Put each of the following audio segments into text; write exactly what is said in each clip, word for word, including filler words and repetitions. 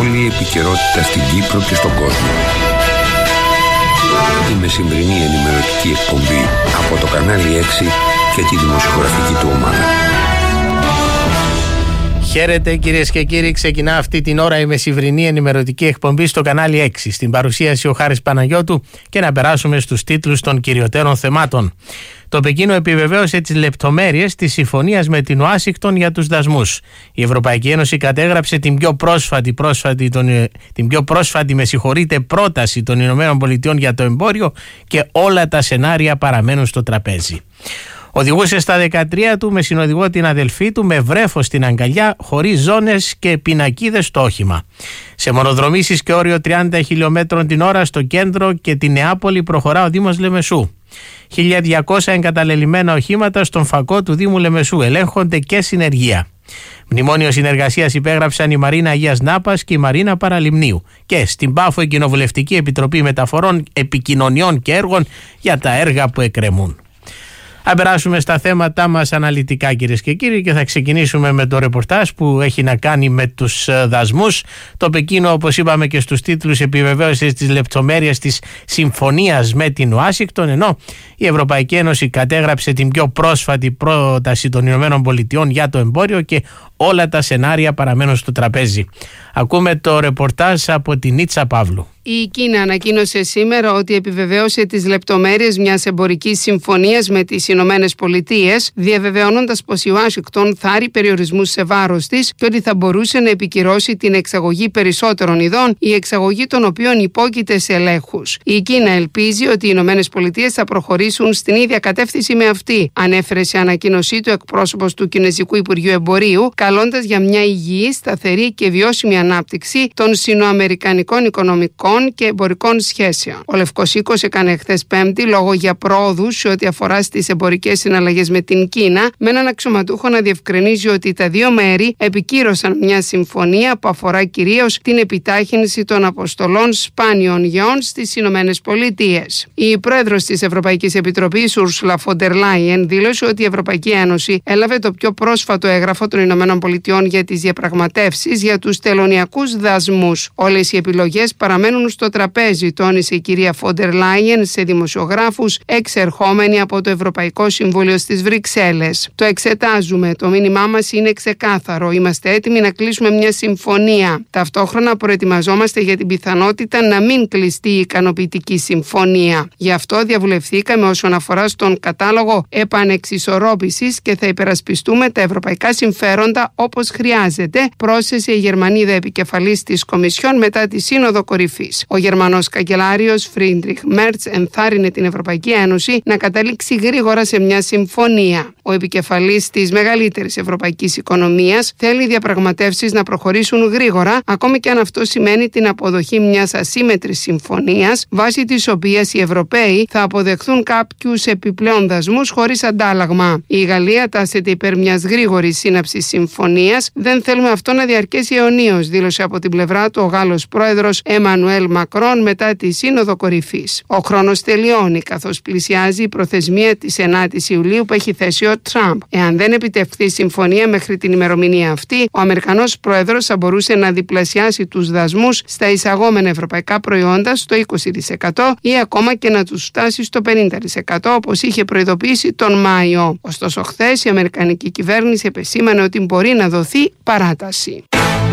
όλη η επικαιρότητα στην Κύπρο και στον κόσμο. Η μεσημβρινή ενημερωτική εκπομπή από το κανάλι έξι και τη δημοσιογραφική του ομάδα. Χαίρετε κυρίες και κύριοι, ξεκινά αυτή την ώρα η μεσημβρινή ενημερωτική εκπομπή στο κανάλι έξι. Στην παρουσίαση ο Χάρης Παναγιώτου και να περάσουμε στους τίτλους των κυριωτέρων θεμάτων. Το Πεκίνο επιβεβαίωσε τις λεπτομέρειες της συμφωνίας με την Ουάσιγκτον για τους δασμούς. Η Ευρωπαϊκή Ένωση κατέγραψε την πιο πρόσφατη, πρόσφατη, τον, την πιο πρόσφατη με συγχωρείτε, πρόταση των Ηνωμένων Πολιτειών για το εμπόριο και όλα τα σενάρια παραμένουν στο τραπέζι. Οδηγούσε στα δεκατρία του με συνοδηγό την αδελφή του με βρέφος στην αγκαλιά, χωρίς ζώνες και πινακίδες στο όχημα. Σε μονοδρομήσεις και όριο τριάντα χιλιόμετρων την ώρα στο κέντρο και τη Νεάπολη προχωρά ο Δήμος Λεμεσού. χίλια διακόσια εγκαταλελειμμένα οχήματα στον φακό του Δήμου Λεμεσού ελέγχονται και συνεργεία. Μνημόνιο συνεργασίας υπέγραψαν η Μαρίνα Αγίας Νάπας και η Μαρίνα Παραλιμνίου. Και στην Πάφο η Κοινοβουλευτική Επιτροπή Μεταφορών, Επικοινωνιών και Έργων για τα έργα που εκκρεμούν. Θα περάσουμε στα θέματα μας αναλυτικά κυρίες και κύριοι και θα ξεκινήσουμε με το ρεπορτάζ που έχει να κάνει με τους δασμούς. Το Πεκίνο, όπως είπαμε και στους τίτλους, επιβεβαίωσε τις λεπτομέρειες της συμφωνίας με την Ουάσιγκτον, ενώ η Ευρωπαϊκή Ένωση κατέγραψε την πιο πρόσφατη πρόταση των Ηνωμένων Πολιτειών για το εμπόριο και όλα τα σενάρια παραμένουν στο τραπέζι. Ακούμε το ρεπορτάζ από την Νίτσα Παύλου. Η Κίνα ανακοίνωσε σήμερα ότι επιβεβαίωσε τις λεπτομέρειες μιας εμπορικής συμφωνίας με τις Ηνωμένες Πολιτείες, διαβεβαιώνοντας πως η Ουάσιγκτον θα άρει περιορισμούς σε βάρος της και ότι θα μπορούσε να επικυρώσει την εξαγωγή περισσότερων ειδών, η εξαγωγή των οποίων υπόκειται σε ελέγχους. Η Κίνα ελπίζει ότι οι Ηνωμένες Πολιτείες θα προχωρήσουν στην ίδια κατεύθυνση με αυτή, ανέφερε σε ανακοίνωσή του εκπρόσωπος του Κινεζικού Υπουργείου Εμπορίου, καλώντας για μια υγιή, σταθερή και βιώσιμη ανάπτυξη των σινοαμερικανικών οικονομικών και εμπορικών σχέσεων. Ο Λευκός Οίκος έκανε χθες Πέμπτη λόγο για πρόοδους σε ό,τι αφορά στις εμπορικές συναλλαγές με την Κίνα, με έναν αξιωματούχο να διευκρινίζει ότι τα δύο μέρη επικύρωσαν μια συμφωνία που αφορά κυρίως την επιτάχυνση των αποστολών σπάνιων γεών στις Ηνωμένες Πολιτείες. Η πρόεδρος της Ευρωπαϊκής Επιτροπής, Ursula von der Leyen, δήλωσε ότι η Ευρωπαϊκή Ένωση έλαβε το πιο πρόσφατο έγγραφο των Ηνωμένων Πολιτειών για τις διαπραγματεύσεις για τους τελωνειακούς δασμούς. Όλες οι επιλογές παραμένουν στο τραπέζι, τόνισε η κυρία Φόντερ Λάιεν σε δημοσιογράφους εξερχόμενοι από το Ευρωπαϊκό Συμβούλιο στις Βρυξέλλες. Το εξετάζουμε. Το μήνυμά μας είναι ξεκάθαρο. Είμαστε έτοιμοι να κλείσουμε μια συμφωνία. Ταυτόχρονα προετοιμαζόμαστε για την πιθανότητα να μην κλειστεί η ικανοποιητική συμφωνία. Γι' αυτό διαβουλευθήκαμε όσον αφορά στον κατάλογο επανεξισορρόπησης και θα υπερασπιστούμε τα ευρωπαϊκά συμφέροντα όπως χρειάζεται, πρόσθεσε η Γερμανίδα επικεφαλής της Κομισιόν μετά τη Σύνοδο Κορυφής. Ο Γερμανός καγκελάριος Φρίντριχ Μέρτς ενθάρρυνε την Ευρωπαϊκή Ένωση να καταλήξει γρήγορα σε μια συμφωνία. Ο επικεφαλής της μεγαλύτερης ευρωπαϊκής οικονομίας θέλει οι διαπραγματεύσεις να προχωρήσουν γρήγορα, ακόμη και αν αυτό σημαίνει την αποδοχή μιας ασύμμετρης συμφωνίας, βάσει της οποίας οι Ευρωπαίοι θα αποδεχθούν κάποιους επιπλέον δασμούς χωρίς αντάλλαγμα. Η Γαλλία τάσεται υπέρ μιας γρήγορης σύναψης συμφωνίας. Δεν θέλουμε αυτό να διαρκέσει αιωνίως, δήλωσε από την πλευρά του ο Γάλλος πρόεδρος Εμμανουέλ Μακρόν μετά τη Σύνοδο Κορυφής. Ο χρόνος τελειώνει καθώς πλησιάζει η προθεσμία της ενάτης Ιουλίου που έχει θέσει ο Τραμπ. Εάν δεν επιτευχθεί συμφωνία μέχρι την ημερομηνία αυτή, ο Αμερικανός πρόεδρος θα μπορούσε να διπλασιάσει τους δασμούς στα εισαγόμενα ευρωπαϊκά προϊόντα στο είκοσι τοις εκατό ή ακόμα και να τους φτάσει στο πενήντα τοις εκατό όπως είχε προειδοποιήσει τον Μάιο. Ωστόσο, χθες η αμερικανική κυβέρνηση επεσήμανε ότι μπορεί να δοθεί παράταση.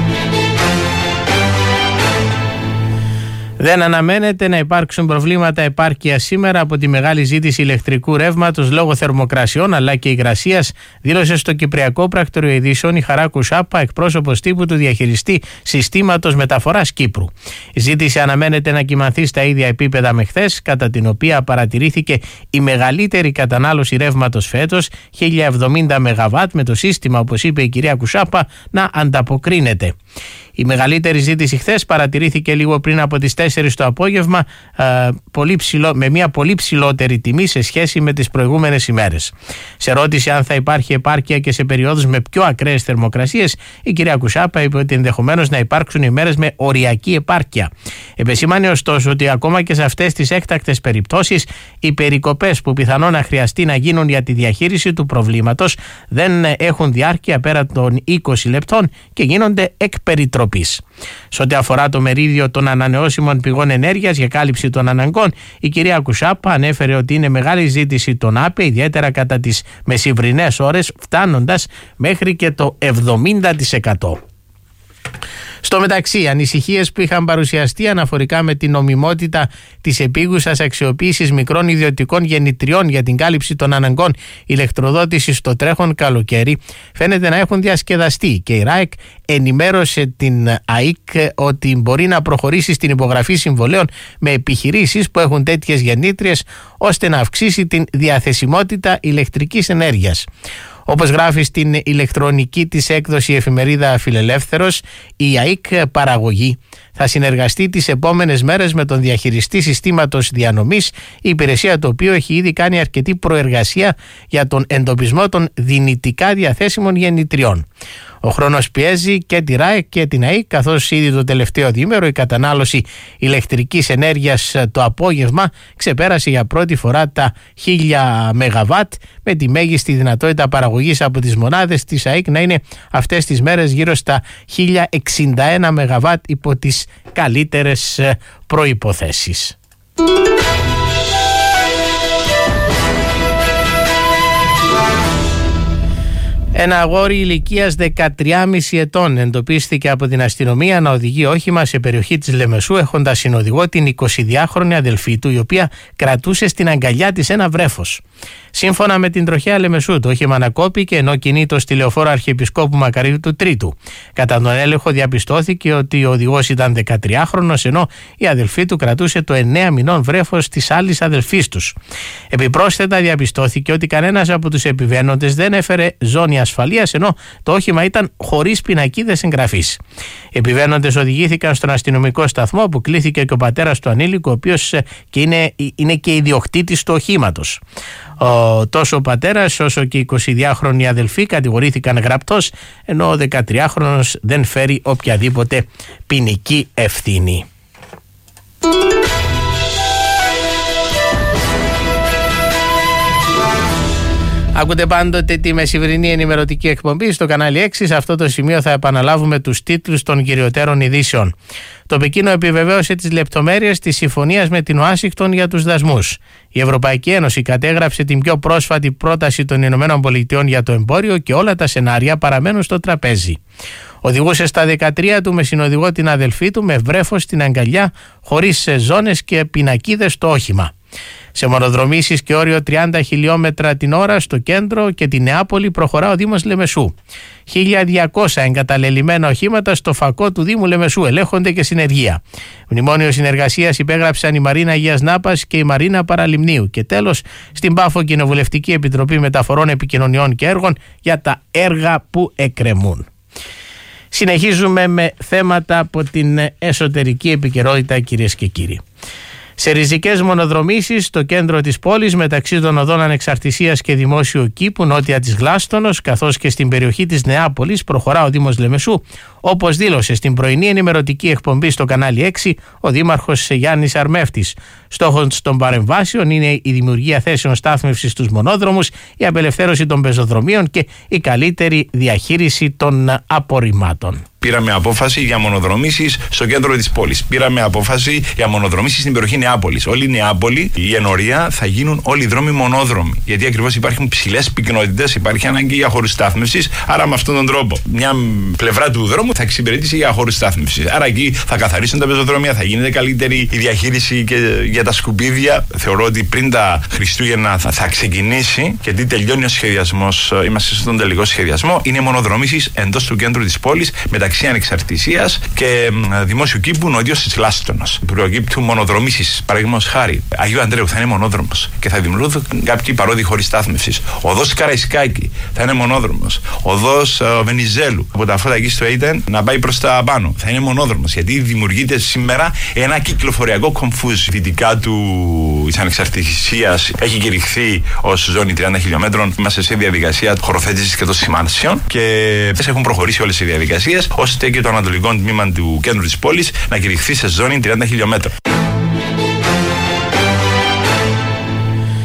Δεν αναμένεται να υπάρξουν προβλήματα επάρκειας σήμερα από τη μεγάλη ζήτηση ηλεκτρικού ρεύματος λόγω θερμοκρασιών αλλά και υγρασίας, δήλωσε στο Κυπριακό Πρακτορείο Ειδήσεων η Χαρά Κουσάπα, εκπρόσωπος τύπου του διαχειριστή συστήματος μεταφοράς Κύπρου. Η ζήτηση αναμένεται να κυμανθεί στα ίδια επίπεδα με χθες, κατά την οποία παρατηρήθηκε η μεγαλύτερη κατανάλωση ρεύματος φέτος, χίλια εβδομήντα μεγαβάτ, με το σύστημα, όπως είπε η κυρία Κουσάπα, να ανταποκρίνεται. Η μεγαλύτερη ζήτηση χθες παρατηρήθηκε λίγο πριν από τις τέσσερις το απόγευμα, ε, πολύ ψηλό, με μια πολύ ψηλότερη τιμή σε σχέση με τις προηγούμενες ημέρες. Σε ερώτηση αν θα υπάρχει επάρκεια και σε περιόδους με πιο ακραίες θερμοκρασίες, η κυρία Κουσάπα είπε ότι ενδεχομένως να υπάρξουν ημέρες με οριακή επάρκεια. Επεσήμανε ωστόσο ότι ακόμα και σε αυτές τις έκτακτες περιπτώσεις, οι περικοπές που πιθανόν να χρειαστεί να γίνουν για τη διαχείριση του προβλήματος δεν έχουν διάρκεια πέρα των είκοσι λεπτών και γίνονται εκ περιτροπής. Επιτροπής. Σε ό,τι αφορά το μερίδιο των ανανεώσιμων πηγών ενέργειας για κάλυψη των αναγκών, η κυρία Κουσάπα ανέφερε ότι είναι μεγάλη ζήτηση των ΑΠΕ, ιδιαίτερα κατά τις μεσημβρινές ώρες, φτάνοντας μέχρι και το εβδομήντα τοις εκατό. Στο μεταξύ, ανησυχίες που είχαν παρουσιαστεί αναφορικά με την νομιμότητα της επίγουσας αξιοποίησης μικρών ιδιωτικών γεννητριών για την κάλυψη των αναγκών ηλεκτροδότησης στο τρέχον καλοκαίρι φαίνεται να έχουν διασκεδαστεί, και η ΡΑΕΚ ενημέρωσε την ΑΕΚ ότι μπορεί να προχωρήσει στην υπογραφή συμβολέων με επιχειρήσεις που έχουν τέτοιες γεννήτριες, ώστε να αυξήσει την διαθεσιμότητα ηλεκτρικής ενέργειας. Όπως γράφει στην ηλεκτρονική της έκδοση εφημερίδα Φιλελεύθερος, η ΑΕΚ Παραγωγή θα συνεργαστεί τις επόμενες μέρες με τον διαχειριστή συστήματος διανομής, η υπηρεσία του οποίου έχει ήδη κάνει αρκετή προεργασία για τον εντοπισμό των δυνητικά διαθέσιμων γεννητριών. Ο χρόνος πιέζει και τη ΡΑΕΚ και την ΑΕΚ, καθώς ήδη το τελευταίο διήμερο η κατανάλωση ηλεκτρικής ενέργειας το απόγευμα ξεπέρασε για πρώτη φορά τα χίλια μεγαβάτ, με τη μέγιστη δυνατότητα παραγωγής από τις μονάδες της ΑΕΚ να είναι αυτές τις μέρες γύρω στα χίλια εξήντα ένα μεγαβάτ υπό τις καλύτερες προϋποθέσεις. Ένα αγόρι ηλικίας δεκατρία κόμμα πέντε ετών εντοπίστηκε από την αστυνομία να οδηγεί όχημα σε περιοχή της Λεμεσού, έχοντας συνοδηγό την εικοσιδυάχρονη αδελφή του, η οποία κρατούσε στην αγκαλιά της ένα βρέφος. Σύμφωνα με την τροχέα Λεμεσού, το όχημα ανακόπηκε ενώ κινείτο στη λεωφόρο Αρχιεπισκόπου Μακαρίου του Τρίτου. Κατά τον έλεγχο διαπιστώθηκε ότι ο οδηγός ήταν δεκατριάχρονος, ενώ η αδελφή του κρατούσε το εννέα μηνών βρέφος της άλλης αδελφής τους. Επιπρόσθετα διαπιστώθηκε ότι κανένας από τους επιβαίνοντες δεν έφερε ζώνη ασφαλείας, ενώ το όχημα ήταν χωρίς πινακίδες εγγραφής. Οι επιβαίνοντες οδηγήθηκαν στον αστυνομικό σταθμό, που κλήθηκε και ο πατέρας του ανήλικου, ο οποίος και είναι, είναι και ιδιοκτήτης του οχήματος. Ο, τόσο ο πατέρας όσο και η εικοσιδυάχρονη αδελφή κατηγορήθηκαν γραπτός, ενώ ο δεκατριάχρονος δεν φέρει οποιαδήποτε ποινική ευθύνη. Ακούτε πάντοτε τη μεσημβρινή ενημερωτική εκπομπή στο κανάλι έξι. Σε αυτό το σημείο θα επαναλάβουμε τους τίτλους των κυριωτέρων ειδήσεων. Το Πεκίνο επιβεβαίωσε τις λεπτομέρειες της συμφωνίας με την Ουάσιγκτον για τους δασμούς. Η Ευρωπαϊκή Ένωση κατέγραψε την πιο πρόσφατη πρόταση των Ηνωμένων Πολιτειών για το εμπόριο και όλα τα σενάρια παραμένουν στο τραπέζι. Οδηγούσε στα δεκατρία του με συνοδηγό την αδελφή του με βρέφος στην αγκαλιά, χωρίς ζώνες και πινακίδες στο όχημα. Σε μονοδρομήσεις και όριο τριάντα χιλιόμετρα την ώρα στο κέντρο και τη Νεάπολη προχωρά ο Δήμος Λεμεσού. χίλια διακόσια εγκαταλελειμμένα οχήματα στο φακό του Δήμου Λεμεσού ελέγχονται και συνεργεία. Μνημόνιο συνεργασίας υπέγραψαν η Μαρίνα Αγίας Νάπας και η Μαρίνα Παραλιμνίου. Και τέλος, στην Πάφο Κοινοβουλευτική Επιτροπή Μεταφορών, Επικοινωνιών και Έργων για τα έργα που εκκρεμούν. Συνεχίζουμε με θέματα από την εσωτερική επικαιρότητα, κυρίες και κύριοι. Σε ριζικές μονοδρομήσεις στο κέντρο της πόλης, μεταξύ των οδών Ανεξαρτησίας και Δημόσιου Κήπου νότια της Γλάστονος, καθώς και στην περιοχή της Νεάπολης, προχωρά ο Δήμος Λεμεσού, όπως δήλωσε στην πρωινή ενημερωτική εκπομπή στο κανάλι έξι ο Δήμαρχος Γιάννης Αρμεύτης. Στόχος των παρεμβάσεων είναι η δημιουργία θέσεων στάθμευσης στους μονόδρομους, η απελευθέρωση των πεζοδρομίων και η καλύτερη διαχείριση των απορριμμάτων. Πήραμε απόφαση για μονοδρομήσεις στο κέντρο της πόλης. Πήραμε απόφαση για μονοδρομήσεις στην περιοχή Νεάπολης. Όλη η Νεάπολη, η ενορία, θα γίνουν όλοι οι δρόμοι μονόδρομοι. Γιατί ακριβώς υπάρχουν ψηλές πυκνότητες, υπάρχει ανάγκη για χώρους στάθμευσης. Άρα, με αυτόν τον τρόπο, μια πλευρά του δρόμου θα εξυπηρετήσει για χώρους στάθμευσης. Άρα, εκεί θα καθαρίσουν τα πεζοδρόμια, θα γίνεται καλύτερη η διαχείριση και για τα σκουπίδια. Θεωρώ ότι πριν τα Χριστούγεννα θα, θα ξεκινήσει, γιατί τελειώνει ο σχεδιασμός. Είμαστε στον τελικό σχεδιασμό. Είναι μονοδρομήσεις εντός του κέντρου της πόλης, μεταξύ Ανεξαρτησίας και Δημόσιου Κήπου νοτιώς της Λάστονος. Προκύπτουν μονοδρομήσεις, παραδείγματος χάρη Αγίου Ανδρέου θα είναι μονόδρομος και θα δημιουργούν κάποιοι παρόδοι χωρίς στάθμευσης. Οδός Καραϊσκάκη θα είναι μονόδρομος. Οδός uh, Βενιζέλου από τα φώτα εκεί στο Έιτεν να πάει προς τα πάνω θα είναι μονόδρομος. Γιατί δημιουργείται σήμερα ένα κυκλοφοριακό κομφούζ. Δυτικά του της Ανεξαρτησίας έχει κηρυχθεί ως ζώνη τριάντα χιλιόμετρων. Είμαστε σε διαδικασία χωροθέτησης και των σημάνσεων και έχουν προχωρήσει όλες οι διαδικασίες, ώστε και το ανατολικό τμήμα του κέντρου της πόλης να κηρυχθεί σε ζώνη τριάντα χιλιόμετρων.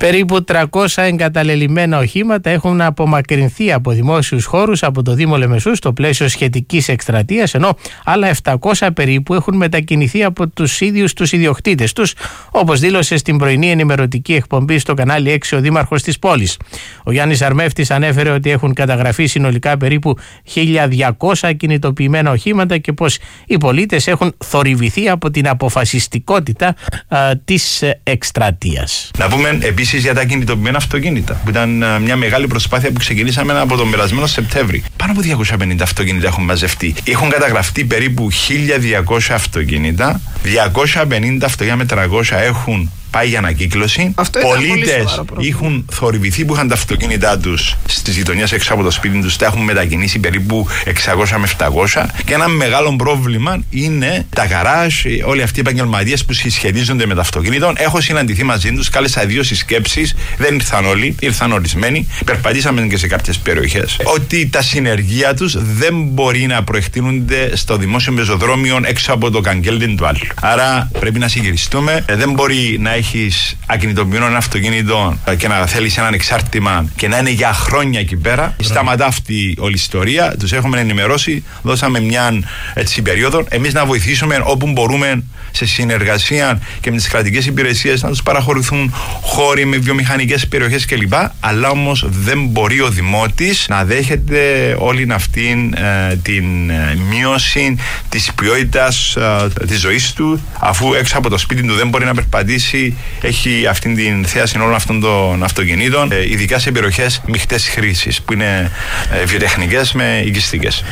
Περίπου τριακόσια εγκαταλελειμμένα οχήματα έχουν απομακρυνθεί από δημόσιους χώρους από το Δήμο Λεμεσού στο πλαίσιο σχετικής εκστρατείας, ενώ άλλα επτακόσια περίπου έχουν μετακινηθεί από τους ίδιους τους ιδιοκτήτες τους, όπως δήλωσε στην πρωινή ενημερωτική εκπομπή στο κανάλι έξι ο Δήμαρχος της πόλης. Ο Γιάννης Αρμεύτης ανέφερε ότι έχουν καταγραφεί συνολικά περίπου χίλια διακόσια κινητοποιημένα οχήματα και πως οι πολίτες έχουν θορυβηθεί από την αποφασιστικότητα α, της εκστρατείας. Να πούμε επίσης για τα κινητοποιημένα αυτοκίνητα, που ήταν α, μια μεγάλη προσπάθεια που ξεκινήσαμε από τον περασμένο Σεπτέμβρη. Πάνω από διακόσια πενήντα αυτοκίνητα έχουν μαζευτεί. Έχουν καταγραφεί περίπου χίλια διακόσια αυτοκίνητα, διακόσια πενήντα αυτοκίνητα με τριακόσια έχουν πάει για ανακύκλωση. Πολίτες έχουν θορυβηθεί που είχαν τα αυτοκίνητά τους στις γειτονιές έξω από το σπίτι τους, τα έχουν μετακινήσει περίπου εξακόσια με επτακόσια. Και ένα μεγάλο πρόβλημα είναι τα γκαράζ, όλοι αυτοί οι επαγγελματίες που συσχετίζονται με τα αυτοκίνητα. Έχω συναντηθεί μαζί τους, κάλεσα δύο συσκέψεις, δεν ήρθαν όλοι, ήρθαν ορισμένοι. Περπατήσαμε και σε κάποιες περιοχές. Ότι τα συνεργεία τους δεν μπορεί να προεκτείνονται στο δημόσιο πεζοδρόμιο έξω από το καγγέλτι του άλλου. Άρα πρέπει να συγκριστούμε. Δεν μπορεί να έχεις ακινητοποιημένο ένα αυτοκίνητο και να θέλεις έναν εξάρτημα και να είναι για χρόνια εκεί πέρα. Yeah. Σταματά αυτή όλη η ιστορία. Τους έχουμε ενημερώσει. Δώσαμε μια έτσι περίοδο. Εμείς να βοηθήσουμε όπου μπορούμε σε συνεργασία και με τις κρατικές υπηρεσίες να τους παραχωρηθούν χώροι με βιομηχανικές περιοχές κλπ. Αλλά όμως δεν μπορεί ο Δημότης να δέχεται όλη αυτή ε, την ε, μείωση της ποιότητας ε, της ζωής του, αφού έξω από το σπίτι του δεν μπορεί να περπατήσει, έχει αυτή την θέαση όλων αυτών των αυτοκινήτων, ε, ειδικά σε περιοχές μειχτές χρήσης που είναι ε, βιοτεχνικές με οικιστικές.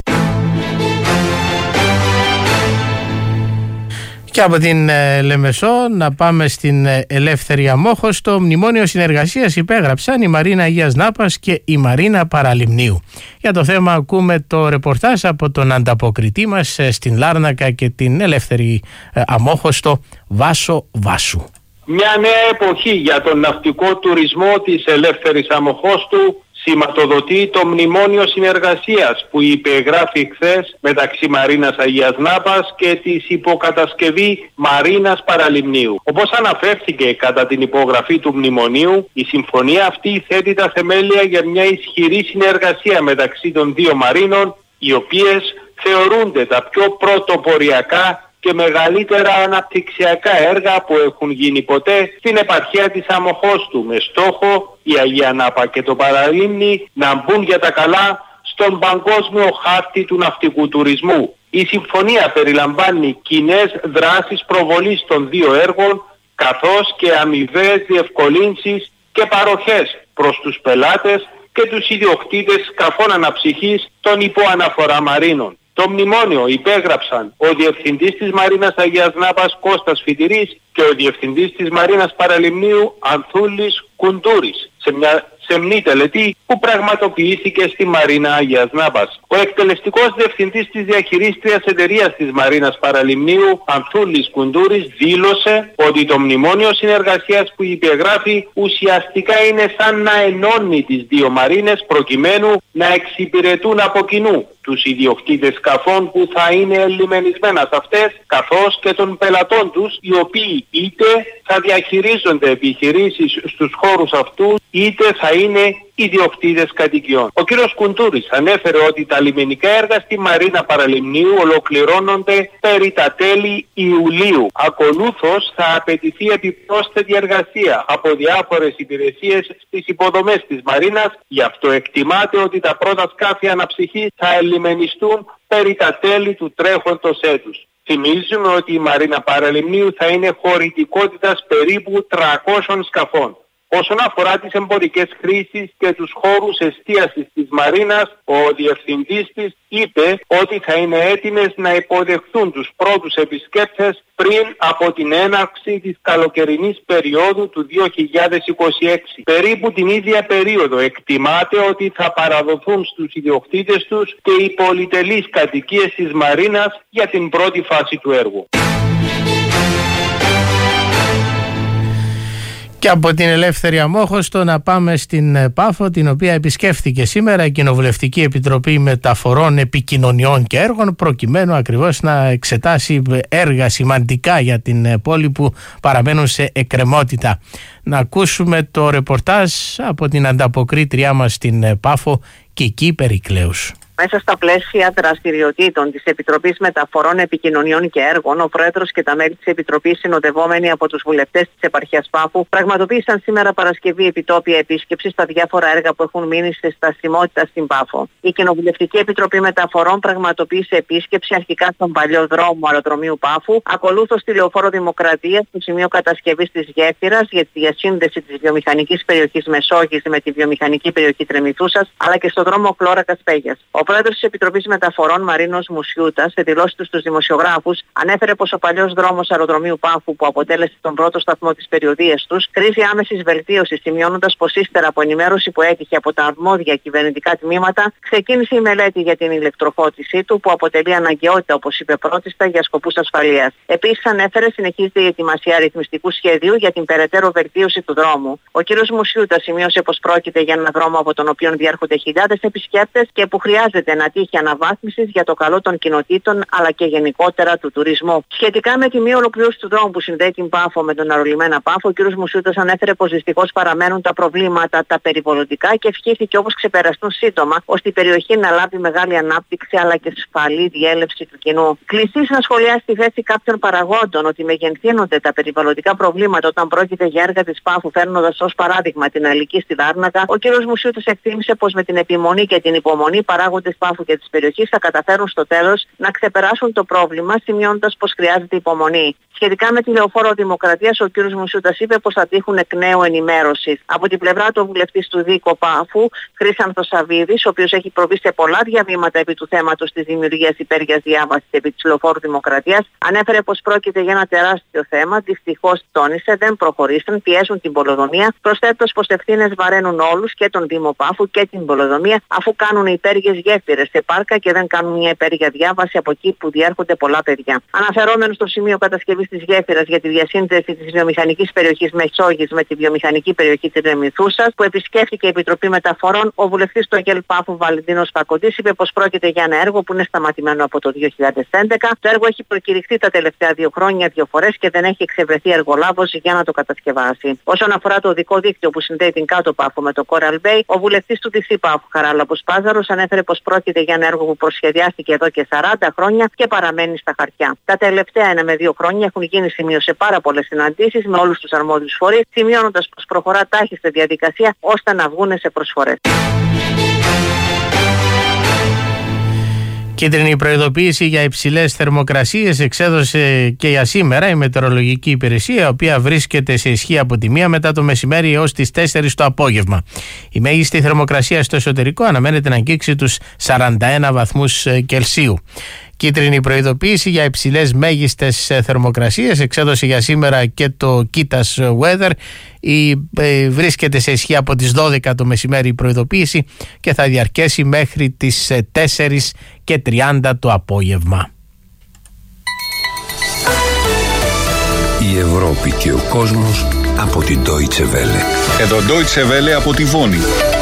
Και από την ε, Λεμεσό να πάμε στην ε, Ελεύθερη Αμόχωστο. Το μνημόνιο συνεργασίας υπέγραψαν η Μαρίνα Αγίας Νάπας και η Μαρίνα Παραλιμνίου. Για το θέμα ακούμε το ρεπορτάζ από τον ανταποκριτή μας ε, στην Λάρνακα και την Ελεύθερη ε, Αμόχωστο, Βάσο Βάσου. Μια νέα εποχή για τον ναυτικό τουρισμό της Ελεύθερης Αμοχώστου σηματοδοτεί το μνημόνιο συνεργασίας που υπεγράφει χθες μεταξύ Μαρίνας Αγίας Νάπας και της υποκατασκευή Μαρίνας Παραλιμνίου. Όπως αναφέρθηκε κατά την υπογραφή του μνημονίου, η συμφωνία αυτή θέτει τα θεμέλια για μια ισχυρή συνεργασία μεταξύ των δύο μαρίνων, οι οποίες θεωρούνται τα πιο πρωτοποριακά και μεγαλύτερα αναπτυξιακά έργα που έχουν γίνει ποτέ στην επαρχία της Αμοχώστου, με στόχο η Αγία Νάπα και το Παραλίμνη να μπουν για τα καλά στον παγκόσμιο χάρτη του ναυτικού τουρισμού. Η συμφωνία περιλαμβάνει κοινές δράσεις προβολής των δύο έργων, καθώς και αμοιβαίες διευκολύνσεις και παροχές προς τους πελάτες και τους ιδιοκτήτες σκαφών αναψυχής των υποαναφορά μαρίνων. Το μνημόνιο υπέγραψαν ο Διευθυντής της Μαρίνας Αγίας Νάπας Κώστας Φιτηρής και ο Διευθυντής της Μαρίνας Παραλιμνίου Ανθούλης Κουντούρης σε μια σεμνή τελετή που πραγματοποιήθηκε στη Μαρίνα Αγίας Νάπας. Ο εκτελεστικός διευθυντής της διαχειρίστριας εταιρείας της Μαρίνας Παραλιμνίου Ανθούλης Κουντούρης δήλωσε ότι το μνημόνιο συνεργασίας που υπεγράφει ουσιαστικά είναι σαν να ενώνει τις δύο μαρίνες προκειμένου να εξυπηρετούν από κοινού τους ιδιοκτήτες σκαφών που θα είναι ελιμενισμένα σε αυτές, καθώς και των πελατών τους, οι οποίοι είτε θα διαχειρίζονται επιχειρήσεις στους χώρους αυτούς, είτε θα είναι ιδιοκτήτες κατοικιών. Ο κύριος Κουντούρης ανέφερε ότι τα λιμενικά έργα στη Μαρίνα Παραλιμνίου ολοκληρώνονται περί τα τέλη Ιουλίου. Ακολούθως θα απαιτηθεί επιπρόσθετη εργασία από διάφορες υπηρεσίες στις υποδομές της Μαρίνας. Γι' αυτό εκτιμάται ότι τα πρώτα σκάφη αναψυχής θα ελιμενιστούν περί τα τέλη του τρέχοντος έτους. Θυμίζουμε ότι η Μαρίνα Παραλιμνίου θα είναι χωρητικότητας περίπου τριακόσιων σκαφών. Όσον αφορά τις εμπορικές χρήσεις και τους χώρους εστίασης της Μαρίνας, ο διευθυντής της είπε ότι θα είναι έτοιμες να υποδεχθούν τους πρώτους επισκέπτες πριν από την έναρξη της καλοκαιρινής περίοδου του δύο χιλιάδες είκοσι έξι. Περίπου την ίδια περίοδο εκτιμάται ότι θα παραδοθούν στους ιδιοκτήτες τους και οι πολυτελείς κατοικίες της Μαρίνας για την πρώτη φάση του έργου. Και από την Ελεύθερη Αμόχωστο να πάμε στην Πάφο, την οποία επισκέφθηκε σήμερα η Κοινοβουλευτική Επιτροπή Μεταφορών, Επικοινωνιών και Έργων, προκειμένου ακριβώς να εξετάσει έργα σημαντικά για την πόλη που παραμένουν σε εκκρεμότητα. Να ακούσουμε το ρεπορτάζ από την ανταποκρίτριά μας στην Πάφο, Κική Περικλέους. Μέσα στα πλαίσια δραστηριοτήτων της Επιτροπής Μεταφορών, Επικοινωνιών και Έργων, ο Πρόεδρος και τα μέλη της Επιτροπής, συνοδευόμενοι από τους βουλευτές της επαρχίας Πάφου, πραγματοποίησαν σήμερα Παρασκευή επιτόπια επίσκεψη στα διάφορα έργα που έχουν μείνει σε στασιμότητα στην Πάφο. Η Κοινοβουλευτική Επιτροπή Μεταφορών πραγματοποίησε επίσκεψη αρχικά στον παλιό δρόμο αεροδρομίου Πάφου, ακολούθως στη Λεωφόρο Δημοκρατίας, στο σημείο κατασκευής της γέφυρας για τη διασύνδεση της βιομηχανικής περιοχής Μεσόγειας με τη βιομηχανική περιοχή Τρεμηθούσας, αλλά και στον δρόμο Φλόρα-Κασπέγιας. Ο Πρόεδρος της Επιτροπής Μεταφορών, Μαρίνος Μουσιούτας, σε δηλώσεις του στους δημοσιογράφους, ανέφερε πως ο παλιός δρόμος αεροδρομίου Πάφου, που αποτέλεσε τον πρώτο σταθμό της περιοδίας τους, χρήζει άμεσης βελτίωσης, σημειώνοντας πως ύστερα από ενημέρωση που έτυχε από τα αρμόδια κυβερνητικά τμήματα, ξεκίνησε η μελέτη για την ηλεκτροφώτισή του, που αποτελεί αναγκαιότητα, όπως είπε πρώτιστα, για σκοπούς ασφαλείας. Επίσης, ανέφερε συνεχίζεται η ετοιμασία αριθμιστικού σχεδίου για την περαιτέρω βελτίωση του δρόμου. Ο κ. Μουσιούτας σημείωσε πως πρόκειται για έναν δρόμο από τον οποίο διέρχονται χιλιάδες επισκέπτες και που χρειάζεται να τύχει αναβάθμισης για το καλό των κοινοτήτων αλλά και γενικότερα του τουρισμού. Σχετικά με τη μη ολοκλήρωση του δρόμου που συνδέει την Πάφο με τον Αρολιμένα Πάφο, ο κ. Μουσιούτας ανέφερε πως δυστυχώς παραμένουν τα προβλήματα τα περιβαλλοντικά και ευχήθηκε όπως ξεπεραστούν σύντομα, ώστε η περιοχή να λάβει μεγάλη ανάπτυξη αλλά και ασφαλή διέλευση του κοινού. Κλειστής να σχολιάσει τη θέση κάποιων παραγόντων ότι μεγενθύνονται τα περιβαλλοντικά προβλήματα όταν πρόκειται για έργα της Πάφου, φέρνοντας ως παράδειγμα την Αλική στη Λάρνακα, ο κ. Μουσιούτας εκτίμησε πως με την επιμονή και την υπομονή παράγοντες της Πάφου και της περιοχής θα καταφέρουν στο τέλος να ξεπεράσουν το πρόβλημα, σημειώνοντας πως χρειάζεται υπομονή. Σχετικά με τη Λεωφόρο Δημοκρατίας, ο κ. Μουσιούτας είπε πως θα τύχουν εκ νέου ενημέρωσης. Από την πλευρά του, ο βουλευτής του Δίκο Πάφου, Χρήσανθος Σαββίδης, ο οποίος έχει προβεί σε πολλά διαβήματα επί του θέματος της δημιουργίας υπέργειας διάβασης επί της Λεωφόρου Δημοκρατίας, ανέφερε πως πρόκειται για ένα τεράστιο θέμα. Δυστυχώς, τόνισε, δεν προχωρήσαν, πιέζουν την πολεοδομία, προσθέτοντας πως ευθύνες βαραίνουν όλους, και τον Δήμο Πάφου και την πολεοδομία, αφού κάνουν υπέργειες γέφυρες σε πάρκα και δεν κάνουν μια υπέργεια διάβαση από εκεί που διέρχονται πολλά παιδιά. Αναφερόμενο στο σημείο κατασκευής της γέφυρας για τη διασύνδεση της βιομηχανικής περιοχής Μεσόγειας με τη βιομηχανική περιοχή Τρεμηθούσας, που επισκέφθηκε η Επιτροπή Μεταφορών, ο βουλευτής του ΕΓΕΛ Πάφου Βαλεντίνος Πακοντής είπε πως πρόκειται για ένα έργο που είναι σταματημένο από το δύο χιλιάδες έντεκα. Το έργο έχει προκηρυχθεί τα τελευταία δύο χρόνια δύο φορές και δεν έχει εξευρεθεί εργολάβος για να το κατασκευάσει. Όσον αφορά το οδικό δίκτυο που συνδέει την Κάτω Πάφο με το Coral Bay, ο βουλευτής του Δυσί Πάφου Χαράλαμπος Πάζαρος ανέφερε πως πρόκειται για ένα έργο που προσχεδιάστηκε εδώ και σαράντα χρόνια και παραμένει στα χαρτιά. Τα τελευταία ένα με δύο χρόνια έχουν γίνει σημείο σε πάρα πολλές συναντήσεις με όλους τους αρμόδιους φορείς, σημειώνοντας πως προχωρά τάχιστη διαδικασία ώστε να βγουν σε προσφορές. Κίτρινη προειδοποίηση για υψηλές θερμοκρασίες εξέδωσε και για σήμερα η Μετεωρολογική Υπηρεσία, η οποία βρίσκεται σε ισχύ από τη μία μετά το μεσημέρι έως τις τέσσερις το απόγευμα. Η μέγιστη θερμοκρασία στο εσωτερικό αναμένεται να αγγίξει τους σαράντα ένα βαθμούς Κελσίου. Κίτρινη προειδοποίηση για υψηλές μέγιστες θερμοκρασίες εξέδωσε για σήμερα και το Kitas Weather. Η, ε, βρίσκεται σε ισχύ από τις δώδεκα το μεσημέρι η προειδοποίηση και θα διαρκέσει μέχρι τις τέσσερις και τριάντα το απόγευμα. Η Ευρώπη και ο κόσμος από την Deutsche Welle. Εδώ Deutsche Welle από τη Βόνη.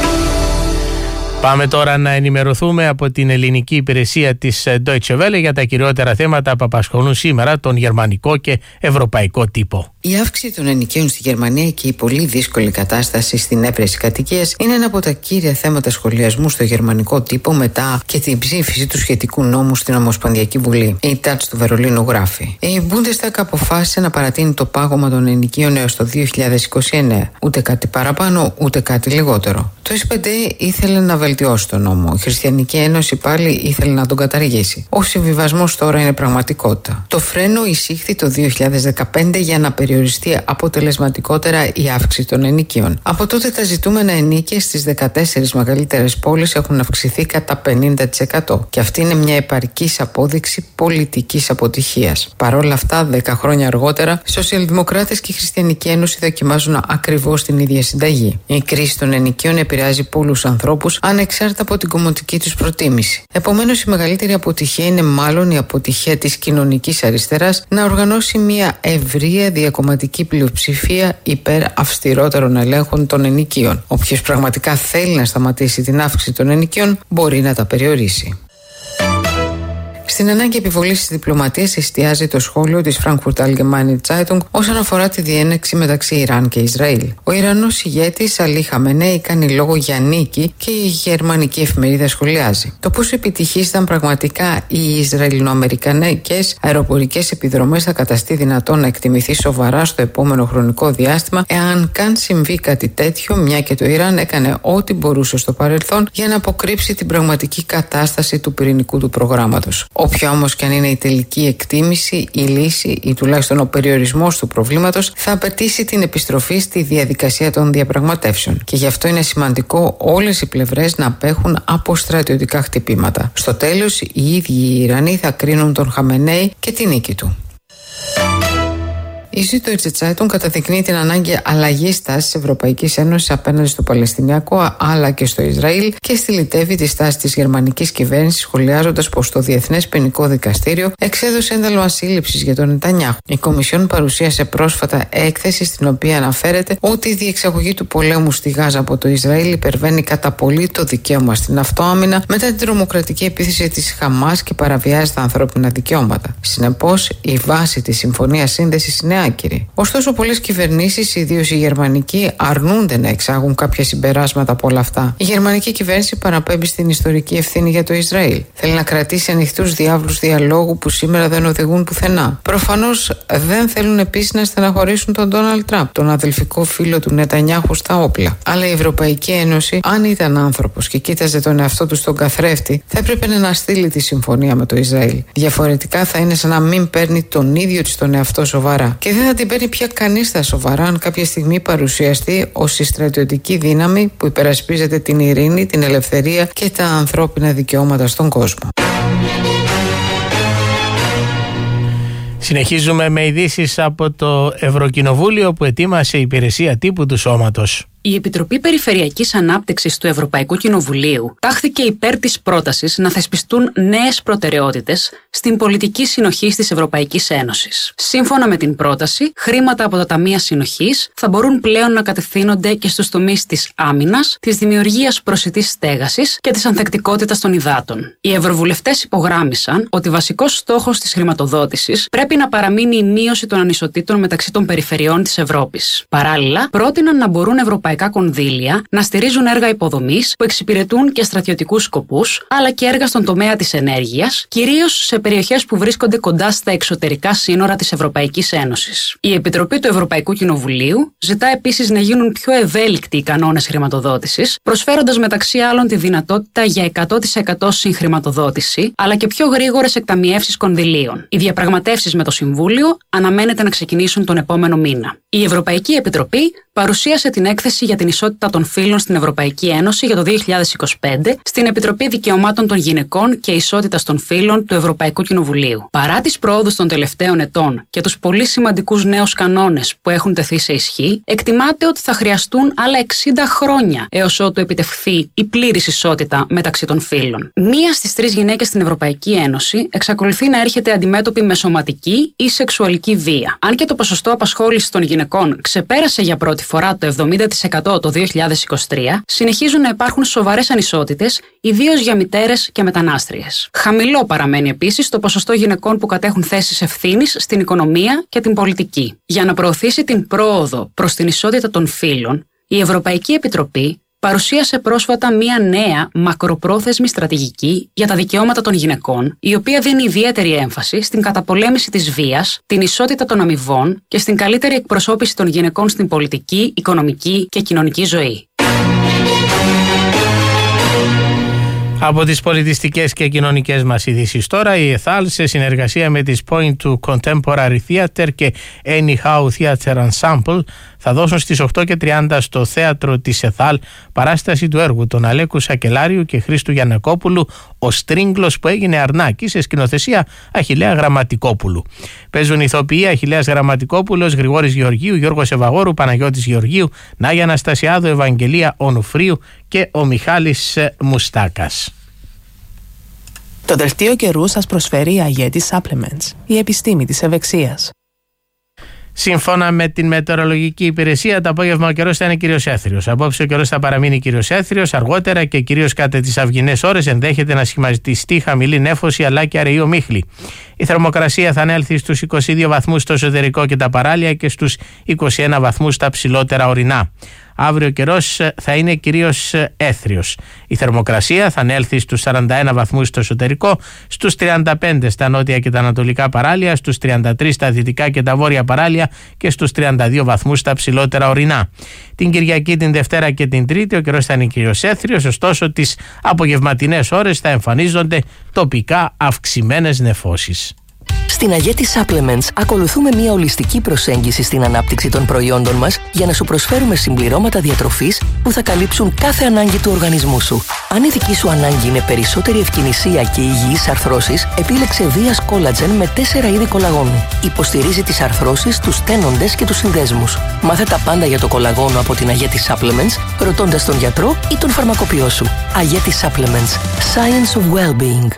Πάμε τώρα να ενημερωθούμε από την ελληνική υπηρεσία της Deutsche Welle για τα κυριότερα θέματα που απασχολούν σήμερα τον γερμανικό και ευρωπαϊκό τύπο. Η αύξηση των ενοικίων στη Γερμανία και η πολύ δύσκολη κατάσταση στην έβρεση κατοικίας είναι ένα από τα κύρια θέματα σχολιασμού στο γερμανικό τύπο μετά και την ψήφιση του σχετικού νόμου στην Ομοσπονδιακή Βουλή. Η Τάτς του Βερολίνου γράφει: η Bundestag αποφάσισε να παρατείνει το πάγωμα των ενοικίων έως το δύο χιλιάδες είκοσι εννέα. Ούτε κάτι παραπάνω, ούτε κάτι λιγότερο. Το ες πι ντι ήθελε να βελτιώσει τον νόμο. Η Χριστιανική Ένωση πάλι ήθελε να τον καταργήσει. Ο συμβιβασμός τώρα είναι πραγματικότητα. Το φρένο εισήχθη το δύο χιλιάδες δεκαπέντε για να περιοριστεί αποτελεσματικότερα η αύξηση των ενοικίων. Από τότε τα ζητούμενα ενίκια στις δεκατέσσερις μεγαλύτερες πόλεις έχουν αυξηθεί κατά πενήντα τοις εκατό. Και αυτή είναι μια επαρκής απόδειξη πολιτικής αποτυχίας. Παρ' όλα αυτά, δέκα χρόνια αργότερα, οι Σοσιαλδημοκράτες και η Χριστιανική Ένωση δοκιμάζουν ακριβώς την ίδια συνταγή. Η κρίση των ενοικίων επηρεάζει πολλούς ανθρώπους, αν ανεξάρτητα από την κομμωτική τους προτίμηση. Επομένως, η μεγαλύτερη αποτυχία είναι μάλλον η αποτυχία της κοινωνικής αριστεράς να οργανώσει μια ευρεία διακομματική πλειοψηφία υπέρ αυστηρότερων ελέγχων των ενοικίων. Όποιος πραγματικά θέλει να σταματήσει την αύξηση των ενοικίων μπορεί να τα περιορίσει. Στην ανάγκη επιβολής της διπλωματίας εστιάζει το σχόλιο της Frankfurt Allgemeine Zeitung όσον αφορά τη διένεξη μεταξύ Ιράν και Ισραήλ. Ο Ιρανός ηγέτης Αλί Χαμενέι κάνει λόγο για νίκη και η γερμανική εφημερίδα σχολιάζει. Το πόσο επιτυχής ήταν πραγματικά οι Ισραηλοαμερικανικές αεροπορικές επιδρομές θα καταστεί δυνατόν να εκτιμηθεί σοβαρά στο επόμενο χρονικό διάστημα, εάν καν συμβεί κάτι τέτοιο, μια και το Ιράν έκανε ό,τι μπορούσε στο παρελθόν για να αποκρύψει την πραγματική κατάσταση του πυρηνικού του προγράμματος. Όποια όμως και αν είναι η τελική εκτίμηση, η λύση ή τουλάχιστον ο περιορισμός του προβλήματος θα απαιτήσει την επιστροφή στη διαδικασία των διαπραγματεύσεων. Και γι' αυτό είναι σημαντικό όλες οι πλευρές να απέχουν από στρατιωτικά χτυπήματα. Στο τέλος, οι ίδιοι οι Ιρανοί θα κρίνουν τον Χαμενέι και τη νίκη του. Η Süddeutsche Zeitung καταδεικνύει την ανάγκη αλλαγής τάσης της Ευρωπαϊκής Ένωσης απέναντι στο Παλαιστινιακό αλλά και στο Ισραήλ και στυλιτεύει τη στάση της γερμανικής κυβέρνησης, σχολιάζοντας πως το Διεθνές Ποινικό Δικαστήριο εξέδωσε ένταλμα σύλληψης για τον Νετανιάχου. Η Κομισιόν παρουσίασε πρόσφατα έκθεση στην οποία αναφέρεται ότι η διεξαγωγή του πολέμου στη Γάζα από το Ισραήλ υπερβαίνει κατά πολύ το δικαίωμα στην αυτοάμυνα μετά την τρομοκρατική επίθεση της Χαμάς και παραβιάζει τα ανθρώπινα δικαιώματα. Συνεπώς, η βάση της Συμφωνίας Σύνδεσης είναι άκυρη. Ωστόσο, πολλές κυβερνήσεις, ιδίως η γερμανική, αρνούνται να εξάγουν κάποια συμπεράσματα από όλα αυτά. Η γερμανική κυβέρνηση παραπέμπει στην ιστορική ευθύνη για το Ισραήλ. Θέλει να κρατήσει ανοιχτούς διάβλους διαλόγου που σήμερα δεν οδηγούν πουθενά. Προφανώς δεν θέλουν επίσης να στεναχωρήσουν τον Ντόναλντ Τραμπ, τον αδελφικό φίλο του Νετανιάχου στα όπλα. Αλλά η Ευρωπαϊκή Ένωση, αν ήταν άνθρωπος και κοίταζε τον εαυτό του στον καθρέφτη, θα έπρεπε να αναστείλει τη συμφωνία με το Ισραήλ. Διαφορετικά θα είναι σαν να μην παίρνει τον ίδιο της τον εαυτό σοβαρά. Και δεν θα την παίρνει πια κανείς στα σοβαρά αν κάποια στιγμή παρουσιαστεί ως η στρατιωτική δύναμη που υπερασπίζεται την ειρήνη, την ελευθερία και τα ανθρώπινα δικαιώματα στον κόσμο. Συνεχίζουμε με ειδήσεις από το Ευρωκοινοβούλιο που ετοίμασε η υπηρεσία τύπου του Σώματος. Η Επιτροπή Περιφερειακής Ανάπτυξης του Ευρωπαϊκού Κοινοβουλίου τάχθηκε υπέρ της πρότασης να θεσπιστούν νέες προτεραιότητες στην πολιτική συνοχής της Ευρωπαϊκής Ένωσης. Σύμφωνα με την πρόταση, χρήματα από τα ταμεία συνοχής θα μπορούν πλέον να κατευθύνονται και στους τομείς της άμυνας, της δημιουργίας προσιτής στέγασης και της ανθεκτικότητας των υδάτων. Οι ευρωβουλευτές υπογράμμισαν ότι βασικός στόχος της χρηματοδότησης πρέπει να παραμείνει η μείωση των ανισοτήτων μεταξύ των περιφερειών της Ευρώπης. Παράλληλα, πρότειναν να μπορούν ευρωπαϊκά κονδύλια να στηρίζουν έργα υποδομής που εξυπηρετούν και στρατιωτικούς σκοπούς, αλλά και έργα στον τομέα της ενέργειας, κυρίως σε περιοχές που βρίσκονται κοντά στα εξωτερικά σύνορα της Ευρωπαϊκής Ένωσης. Η Επιτροπή του Ευρωπαϊκού Κοινοβουλίου ζητά επίσης να γίνουν πιο ευέλικτοι οι κανόνες χρηματοδότησης, προσφέροντας μεταξύ άλλων τη δυνατότητα για εκατό τοις εκατό συγχρηματοδότηση, αλλά και πιο γρήγορες εκταμιεύσεις κονδυλίων. Οι διαπραγματεύσεις με το Συμβούλιο αναμένεται να ξεκινήσουν τον επόμενο μήνα. Η Ευρωπαϊκή Επιτροπή παρουσίασε την έκθεση για την ισότητα των φύλων στην Ευρωπαϊκή Ένωση για το δύο χιλιάδες είκοσι πέντε στην Επιτροπή Δικαιωμάτων των Γυναικών και Ισότητας των Φύλων του Ευρωπαϊκού Κοινοβουλίου. Παρά τις προόδους των τελευταίων ετών και τους πολύ σημαντικούς νέους κανόνες που έχουν τεθεί σε ισχύ, εκτιμάται ότι θα χρειαστούν άλλα εξήντα χρόνια έως ότου επιτευχθεί η πλήρης ισότητα μεταξύ των φύλων. Μία στις τρεις γυναίκες στην Ευρωπαϊκή Ένωση εξακολουθεί να έρχεται αντιμέτωπη με σωματική ή σεξουαλική βία. Αν και το ποσοστό απασχόλησης των γυναικών ξεπέρασε για πρώτη φορά το εβδομήντα τοις εκατό το δύο χιλιάδες είκοσι τρία, συνεχίζουν να υπάρχουν σοβαρές ανισότητες, ιδίως για μητέρες και μετανάστριες. Χαμηλό παραμένει επίσης το ποσοστό γυναικών που κατέχουν θέσεις ευθύνης στην οικονομία και την πολιτική. Για να προωθήσει την πρόοδο προς την ισότητα των φύλων, η Ευρωπαϊκή Επιτροπή παρουσίασε πρόσφατα μία νέα μακροπρόθεσμη στρατηγική για τα δικαιώματα των γυναικών, η οποία δίνει ιδιαίτερη έμφαση στην καταπολέμηση της βίας, την ισότητα των αμοιβών και στην καλύτερη εκπροσώπηση των γυναικών στην πολιτική, οικονομική και κοινωνική ζωή. Από τις πολιτιστικές και κοινωνικές μας ειδήσεις τώρα, η ΕΘΑΛ σε συνεργασία με τις Point to Contemporary Theatre και Anyhow Theatre Ensemble θα δώσουν στις οκτώ και τριάντα στο θέατρο της ΕΘΑΛ παράσταση του έργου των Αλέκου Σακελάριου και Χρήστου Γιαννακόπουλου «Ο Στρίγγλος που έγινε Αρνάκη» σε σκηνοθεσία Αχιλλέα Γραμματικόπουλου. Παίζουν ηθοποιοί Αχιλλέας Γραμματικόπουλος, Γρηγόρης Γεωργίου, Γιώργος Ευαγόρου, Παναγιώτης Γεωργίου, Νάγια Αναστασιάδου, Ευαγγελία Ονουφρίου και ο Μιχάλης Μουστάκας. Το δελτίο καιρού σας προσφέρει η Αγέτη Supplements, η επιστήμη της ευεξίας. Σύμφωνα με την μετεωρολογική υπηρεσία, το απόγευμα ο καιρός θα είναι κυρίως έθριος. Απόψε ο καιρός θα παραμείνει κυρίως έθριος, αργότερα και κυρίως κατά τις αυγινές ώρες ενδέχεται να σχηματιστεί χαμηλή νέφωση αλλά και αραιή ομίχλη. Η θερμοκρασία θα ανέλθει στους είκοσι δύο βαθμούς στο εσωτερικό και τα παράλια και στους είκοσι ένα βαθμούς στα ψηλότερα ορεινά. Αύριο ο καιρός θα είναι κυρίως έθριος. Η θερμοκρασία θα ανέλθει στους σαράντα ένα βαθμούς στο εσωτερικό, στους τριάντα πέντε στα νότια και τα ανατολικά παράλια, στους τριάντα τρία στα δυτικά και τα βόρεια παράλια και στους τριάντα δύο βαθμούς στα ψηλότερα ορεινά. Την Κυριακή, την Δευτέρα και την Τρίτη ο καιρός θα είναι κυρίως έθριος, ωστόσο τις απογευματινές ώρες θα εμφανίζονται τοπικά αυξημένες νεφώσεις. Στην Αγέτη Supplements ακολουθούμε μια ολιστική προσέγγιση στην ανάπτυξη των προϊόντων μας για να σου προσφέρουμε συμπληρώματα διατροφής που θα καλύψουν κάθε ανάγκη του οργανισμού σου. Αν η δική σου ανάγκη είναι περισσότερη ευκινησία και υγιείς αρθρώσεις, επίλεξε Βίας Collagen με τέσσερα είδη κολαγόνου. Υποστηρίζει τις αρθρώσεις, τους τένοντες και τους συνδέσμους. Μάθε τα πάντα για το κολαγόνο από την Αγέτη Supplements, ρωτώντας τον γιατρό ή τον φαρμακοποιό σου. Αγέτη Supplements. Science of Wellbeing.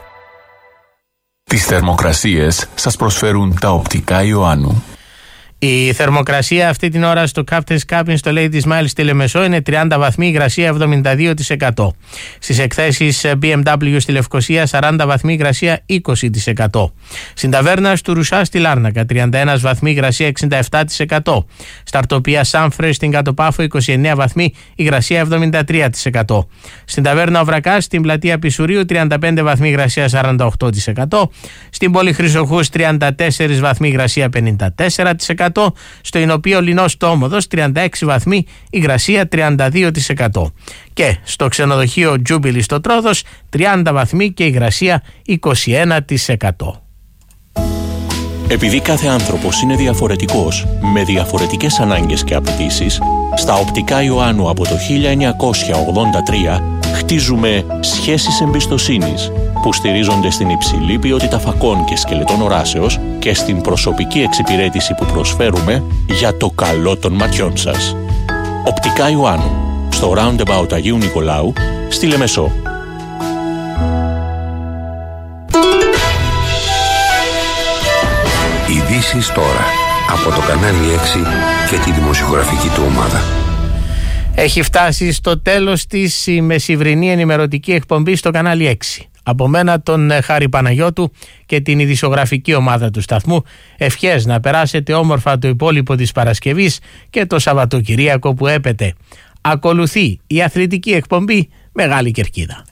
Τις θερμοκρασίες σας προσφέρουν τα οπτικά Ιωάννου. Η θερμοκρασία αυτή την ώρα στο Captain's Cabin στο Ladies Mile στη Λεμεσό είναι τριάντα βαθμοί, υγρασία εβδομήντα δύο τοις εκατό. Στις εκθέσεις μπι εμ ντάμπλιου στη Λευκοσία σαράντα βαθμοί, υγρασία είκοσι τοις εκατό. Στην ταβέρνα του Ρουσά στη Λάρνακα τριάντα ένα βαθμοί, υγρασία εξήντα επτά τοις εκατό. Στα αρτοπία Σάμφρε στην Κατοπάφο είκοσι εννέα βαθμοί, υγρασία εβδομήντα τρία τοις εκατό. Στην ταβέρνα Οβρακά στην πλατεία Πισουρίου τριάντα πέντε βαθμοί, υγρασία σαράντα οκτώ τοις εκατό. Στην πόλη Χρυσοχούς τριάντα τέσσερα βαθμοί, υγρασία πενήντα τέσσερα τοις εκατό. Στο Ινωπείο Λινός Τόμοδος τριάντα έξι βαθμοί, υγρασία τριάντα δύο τοις εκατό. Και στο ξενοδοχείο Τζούμπιλι στο Τρόδος τριάντα βαθμοί και υγρασία είκοσι ένα τοις εκατό. Επειδή κάθε άνθρωπος είναι διαφορετικός, με διαφορετικές ανάγκες και απαιτήσεις, στα οπτικά Ιωάννου από το χίλια εννιακόσια ογδόντα τρία χτίζουμε σχέσεις εμπιστοσύνης που στηρίζονται στην υψηλή ποιότητα φακών και σκελετών οράσεως και στην προσωπική εξυπηρέτηση που προσφέρουμε για το καλό των ματιών σας. Οπτικά Ιωάννου, στο Roundabout Αγίου Νικολάου, στη Λεμεσό. Ειδήσεις τώρα από το κανάλι έξι και τη δημοσιογραφική του ομάδα. Έχει φτάσει στο τέλος της η μεσημβρινή ενημερωτική εκπομπή στο κανάλι έξι. Από μένα τον Χάρη Παναγιώτου και την ειδησιογραφική ομάδα του σταθμού, ευχές να περάσετε όμορφα το υπόλοιπο της Παρασκευής και το Σαββατοκυριακό που έπεται. Ακολουθεί η αθλητική εκπομπή Μεγάλη Κερκίδα.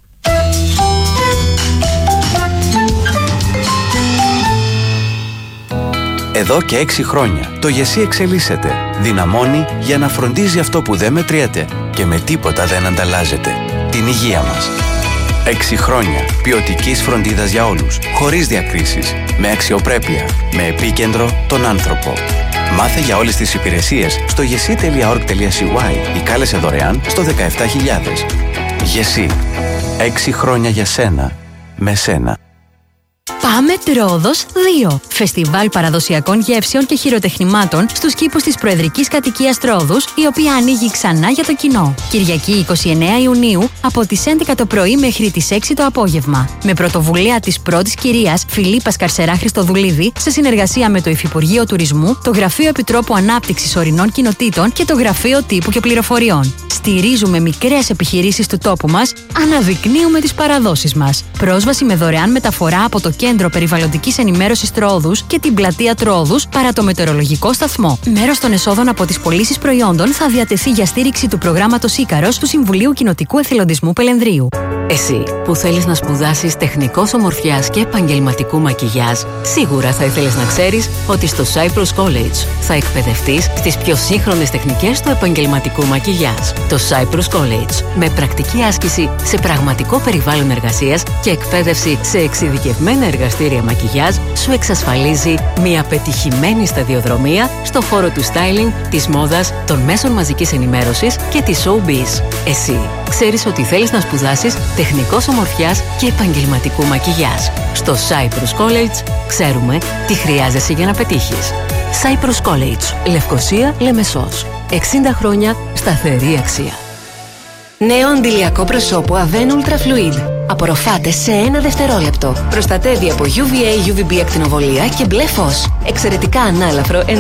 Εδώ και έξι χρόνια το ΓΕΣΥ εξελίσσεται, δυναμώνει για να φροντίζει αυτό που δεν μετριέται και με τίποτα δεν ανταλλάζεται, την υγεία μας. Έξι χρόνια ποιοτικής φροντίδας για όλους, χωρίς διακρίσεις, με αξιοπρέπεια, με επίκεντρο τον άνθρωπο. Μάθε για όλες τις υπηρεσίες στο γεσί τελεία org τελεία σι ή κάλεσε δωρεάν στο δεκαεπτά χιλιάδες. ΓΕΣΥ. Έξι χρόνια για σένα, με σένα. Πάμε Τρόδος δύο. Φεστιβάλ παραδοσιακών γεύσεων και χειροτεχνημάτων στους κήπους της Προεδρικής Κατοικίας Τρόδους, η οποία ανοίγει ξανά για το κοινό. Κυριακή εικοστή ενάτη Ιουνίου από τις έντεκα το πρωί μέχρι τις έξι το απόγευμα. Με πρωτοβουλία της πρώτης κυρίας Φιλίππας Καρσερά Χριστοδουλίδη, σε συνεργασία με το Υφυπουργείο Τουρισμού, το Γραφείο Επιτρόπου Ανάπτυξης Ορεινών Κοινοτήτων και το Γραφείο Τύπου και Πληροφοριών. Στηρίζουμε μικρές επιχειρήσεις του τόπου μας, αναδεικνύουμε τις παραδόσεις μας. Πρόσβαση με δωρεάν μεταφορά από το Κέντρο Περιβαλλοντικής Ενημέρωσης Τρόδους και την Πλατεία Τρόδους παρά το μετεωρολογικό σταθμό. Μέρος των εσόδων από τις πωλήσεις προϊόντων θα διατεθεί για στήριξη του προγράμματος Ίκαρος του Συμβουλίου Κοινοτικού Εθελοντισμού Πελενδρίου. Εσύ που θέλεις να σπουδάσεις τεχνικός ομορφιάς και επαγγελματικού μακιγιάζ, σίγουρα θα ήθελες να ξέρεις ότι στο Cyprus College θα εκπαιδευτείς στις πιο σύγχρονες τεχνικές του επαγγελματικού μακιγιάζ. Το Cyprus College, με πρακτική άσκηση σε πραγματικό περιβάλλον εργασίας και εκπαίδευση σε εξειδικευμένα εργαστήρια μακιγιάζ, σου εξασφαλίζει μια πετυχημένη σταδιοδρομία στο χώρο του styling, της μόδας, των μέσων μαζικής ενημέρωσης και της showbiz. Εσύ ξέρεις ότι θέλεις να σπουδάσεις τεχνικός ομορφιάς και επαγγελματικού μακιγιάζ. Στο Cyprus College ξέρουμε τι χρειάζεσαι για να πετύχεις. Cyprus College, Λευκοσία, Λεμεσός. εξήντα χρόνια σταθερή αξία. Νέο αντιλιακό προσώπου Avène Ultra Fluid. Απορροφάται σε ένα δευτερόλεπτο. Προστατεύει από γιου βι έι, γιου βι μπι ακτινοβολία και μπλε φως. Εξαιρετικά ανάλαφρο